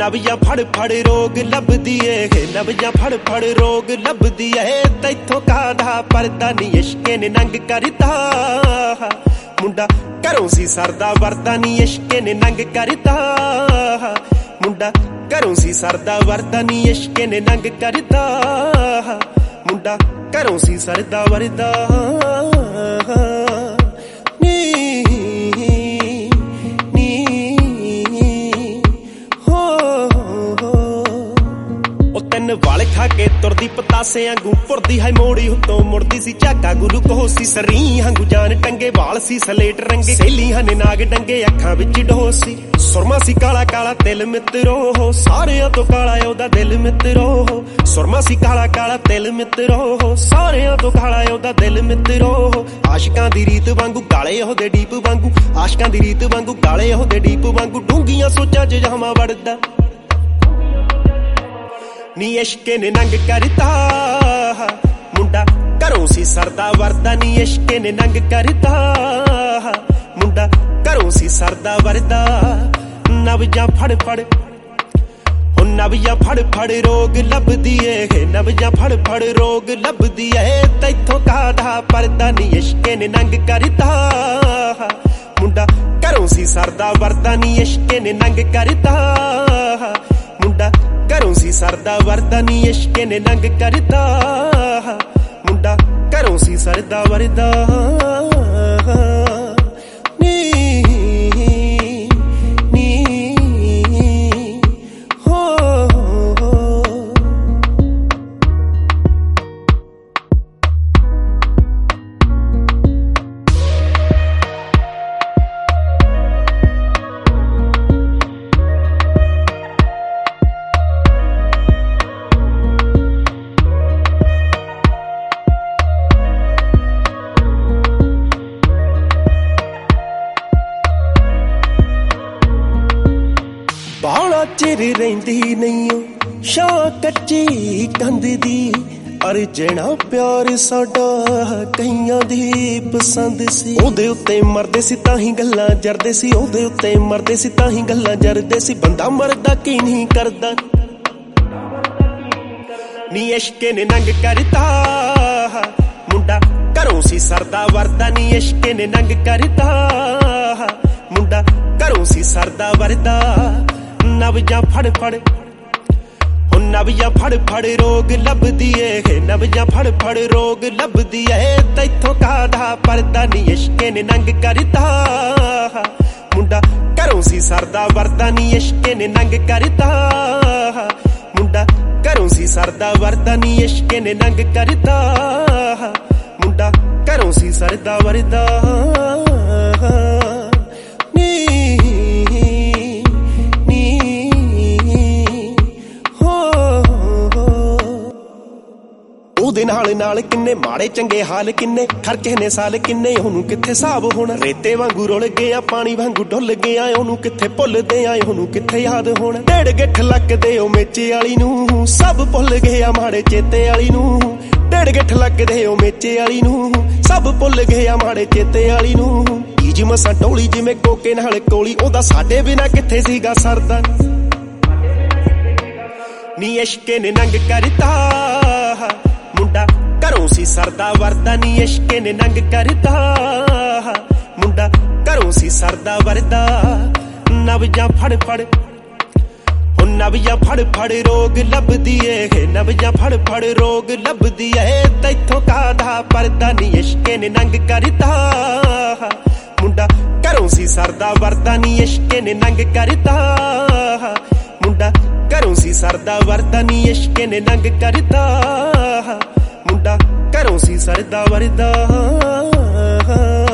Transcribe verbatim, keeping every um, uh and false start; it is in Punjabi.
ਨਵੀਆਂ ਫੜ ਫੜ ਰੋਗ ਲੱਭਦੀ ਏ ਨਵੀਆਂ ਫੜ ਫੜ ਰੋਗ ਲੱਭਦੀ ਏ ਤੈਥੋਂ ਕਾਹਦਾ ਪਰਦਾ ਨੀ ਇਸ਼ਕੇ ਨੇ ਨੰਗ ਕਰਦਾ ਮੁੰਡਾ ਘਰੋਂ ਸੀ ਸਰਦਾ ਵਰਦਾ ਨੀ ਇਸ਼ਕੇ ਨੇ ਨੰਗ ਕਰਦਾ ਮੁੰਡਾ ਘਰੋਂ ਸੀ ਸਰਦਾ ਵਰਦਾ ਨੀ ਇਸ਼ਕੇ ਨੇ ਨੰਗ ਕਰਦਾ ਮੁੰਡਾ ਘਰੋਂ ਸੀ ਸਰਦਾ ਵਰਦਾ ਵਾਲ ਖਾ ਕੇ ਤੁਰਦੀ ਪਤਾਸੇ ਵਾਂਗੂ ਪੁਰਦੀ ਹੈ ਮੋੜੀ ਉੱਤੋਂ ਮੁੜਦੀ ਸੀ ਝਾਕਾ ਗੁਰੂ ਕੋਹ ਸੀ ਸਰੀ ਵਾਂਗੂ ਜਾਨ ਟੰਗੇ ਵਾਲ ਸੀ ਸਲੇਟ ਰੰਗੇ ਸਹੇਲੀਆਂ ਨੇ ਨਾਗ ਡੰਗੇ ਅੱਖਾਂ ਵਿੱਚ ਢੋਹ ਸੀ ਸੁਰਮਾ ਸੀ ਕਾਲਾ ਕਾਲਾ ਤਿਲ ਮਿੱਤਰੋ ਸਾਰਿਆਂ ਤੋਂ ਕਾਲਾ ਉਹਦਾ ਦਿਲ ਮਿੱਤਰੋ ਸੁਰਮਾ ਸੀ ਕਾਲਾ ਕਾਲਾ ਤਿਲ ਮਿੱਤਰੋ ਸਾਰਿਆਂ ਤੋਂ ਕਾਲਾ ਉਹਦਾ ਦਿਲ ਮਿੱਤਰੋ ਆਸ਼ਿਕਾਂ ਦੀ ਰੀਤ ਵਾਂਗੂ ਗਾਲੇ ਉਹਦੇ ਡੀਪ ਵਾਂਗੂ ਆਸ਼ਿਕਾਂ ਦੀ ਰੀਤ ਵਾਂਗੂ ਗਾਲੇ ਉਹਦੇ ਡੀਪ ਵਾਂਗੂ ਡੂੰਘੀਆਂ ਸੋਚਾਂ 'ਚ ਜਾਵਾਂ ਵੜਦਾ ਨੀ ਇਸ਼ਕੇ ਨੇ ਨੰਗ ਕਰਦਾ ਮੁੰਡਾ ਘਰੋਂ ਸੀ ਸਰਦਾ ਵਰਦਾ ਨੀ ਇਸ਼ਕੇ ਨੇ ਨੰਗ ਕਰਦਾ ਮੁੰਡਾ ਘਰੋਂ ਸੀ ਸਰਦਾ ਵਰਦਾ ਨਵੀਆਂ ਫੜ ਫੜ ਹੋ ਨਵੀਆਂ ਫੜ ਫੜ ਰੋਗ ਲੱਭਦੀ ਏ ਨਵੀਆਂ ਫੜ ਫੜ ਰੋਗ ਲੱਭਦੀ ਏ ਤੈਥੋਂ ਕਾਹਦਾ ਪਰਦਾ ਨੀ ਇਸ਼ਕੇ ਨੇ ਨੰਗ ਕਰਦਾ ਮੁੰਡਾ ਘਰੋਂ ਸੀ ਸਰਦਾ ਵਰਦਾ ਨੀ ਇਸ਼ਕੇ ਨੇ ਨੰਗ ਕਰਦਾ ਮੁੰਡਾ ਘਰੋਂ ਸੀ ਸਰਦਾ ਵਰਦਾ ਨੀ ਇਸ਼ਕੇ ਨੇ ਨੰਗ ਕਰਦਾ ਮੁੰਡਾ ਘਰੋਂ ਸੀ ਸਰਦਾ ਵਰਦਾ ਨੀ ਨੀ ਹੋ ਬਾਲਾ ਚਿਰ ਰਹਿੰਦੀ ਨਹੀਂ ਓ ਸ਼ਾਂ ਕੱਚੀ ਕੰਧ ਦੀ ਅਰਜਣਾ ਪਿਆਰ ਸਾਡਾ ਕਈਆਂ ਦੀ ਪਸੰਦ ਸੀ ਉਹਦੇ ਉੱਤੇ ਮਰਦੇ ਸੀ ਤਾਂ ਹੀ ਗੱਲਾਂ ਜਰਦੇ ਸੀ ਉਹਦੇ ਉੱਤੇ ਮਰਦੇ ਸੀ ਤਾਂ ਹੀ ਗੱਲਾਂ ਜਰਦੇ ਸੀ ਬੰਦਾ ਮਰਦਾ ਕੀ ਨਹੀਂ ਕਰਦਾ ਨੀ ਇਸ਼ਕੇ ਨੇ ਨੰਗ ਕਰਦਾ ਮੁੰਡਾ ਘਰੋਂ ਸੀ ਸਰਦਾ ਵਰਦਾ ਨੀ ਇਸ਼ਕੇ ਨੇ ਨੰਗ ਕਰਦਾ ਮੁੰਡਾ ਘਰੋਂ ਸੀ ਸਰਦਾ ਵਰਦਾ ਨਵੀਆਂ ਫੜ ਫੜ ਹੋ ਨਵੀਆਂ ਫੜ ਫੜ ਰੋਗ ਲੱਭਦੀ ਏ ਨਵੀਆਂ ਫੜ ਫੜ ਰੋਗ ਲੱਭਦੀ ਏ ਤੈਥੋਂ ਕਾਹਦਾ ਪਰਦਾ ਨੀ ਇਸ਼ਕੇ ਨੇ ਨੰਗ ਕਰਦਾ ਮੁੰਡਾ ਘਰੋਂ ਸੀ ਸਰਦਾ ਵਰਦਾ ਨੀ ਇਸ਼ਕੇ ਨੇ ਨੰਗ ਕਰਦਾ ਮੁੰਡਾ ਘਰੋਂ ਸੀ ਸਰਦਾ ਵਰਦਾ ਨੀ ਇਸ਼ਕੇ ਨੇ ਨੰਗ ਕਰਦਾ ਮੁੰਡਾ ਘਰੋਂ ਸੀ ਸਰਦਾ ਵਰਦਾ ਉਹਦੇ ਨਾਲ ਨਾਲ ਕਿੰਨੇ ਮਾੜੇ ਚੰਗੇ ਹਾਲ ਕਿੰਨੇ ਖਰਚੇ ਨੇ ਸਾਲ ਕਿੰਨੇ ਉਹਨੂੰ ਕਿੱਥੇ ਹਿਸਾਬ ਹੋਣਾ ਰੇਤੇ ਵਾਂਗੂ ਰੁਲ ਗਿਆ ਪਾਣੀ ਵਾਂਗੂ ਡੁੱਲ ਗਿਆ ਉਹਨੂੰ ਕਿੱਥੇ ਭੁੱਲਦੇ ਆ ਉਹਨੂੰ ਕਿੱਥੇ ਯਾਦ ਹੋਣਾ ਢੇੜ ਗਿੱਠ ਲੱਗਦੇ ਉਹ ਮੇਚੇ ਵਾਲੀ ਨੂੰ ਸਭ ਭੁੱਲ ਗਿਆ ਮਾੜੇ ਚੇਤੇ ਵਾਲੀ ਨੂੰ ਢੇੜ ਗਿੱਠ ਲੱਗਦੇ ਉਹ ਮੇਚੇ ਵਾਲੀ ਨੂੰ ਸਭ ਭੁੱਲ ਗਿਆ ਮਾੜੇ ਚੇਤੇ ਵਾਲੀ ਨੂੰ ਈਜ ਮਸਾਂ ਟੋਲੀ ਜਿਵੇਂ ਕੋਕੇ ਨਾਲ ਕੋਲੀ ਉਹਦਾ ਸਾਡੇ ਬਿਨਾ ਕਿੱਥੇ ਸੀਗਾ ਸਰਦਾ ਨੀ ਇਸ਼ਕੇ ਨੇ ਨੰਗ ਕਰਦਾ ਮੁੰਡਾ ਘਰੋਂ ਸੀ ਸਰਦਾ ਵਰਦਾ ਨੀ ਇਸ਼ਕੇ ਨੇ ਨੰਗ ਕਰਦਾ ਮੁੰਡਾ ਘਰੋਂ ਸੀ ਸਰਦਾ ਵਰਦਾ ਨਵੀਆਂ ਫੜ ਫੜ ਹੋ ਨਵੀਆਂ ਫੜ ਫੜ ਰੋਗ ਲੱਭਦੀ ਏ ਨਵੀਆਂ ਫੜ ਫੜ ਰੋਗ ਲੱਭਦੀ ਏ ਤੈਥੋਂ ਕਾਹਦਾ ਪਰਦਾ ਨੀ ਇਸ਼ਕੇ ਨੇ ਨੰਗ ਕਰਦਾ ਮੁੰਡਾ ਘਰੋਂ ਸੀ ਸਰਦਾ ਵਰਦਾ ਨੀ ਇਸ਼ਕੇ ਨੇ ਨੰਗ ਕਰਦਾ ਮੁੰਡਾ ਘਰੋਂ ਸੀ ਸਰਦਾ ਵਰਦਾ ਨੀ ਇਸ਼ਕੇ ਨੇ ਨੰਗ ਕਰਦਾ ਮੁੰਡਾ ਘਰੋਂ ਸੀ ਸਰਦਾ ਵਰਦਾ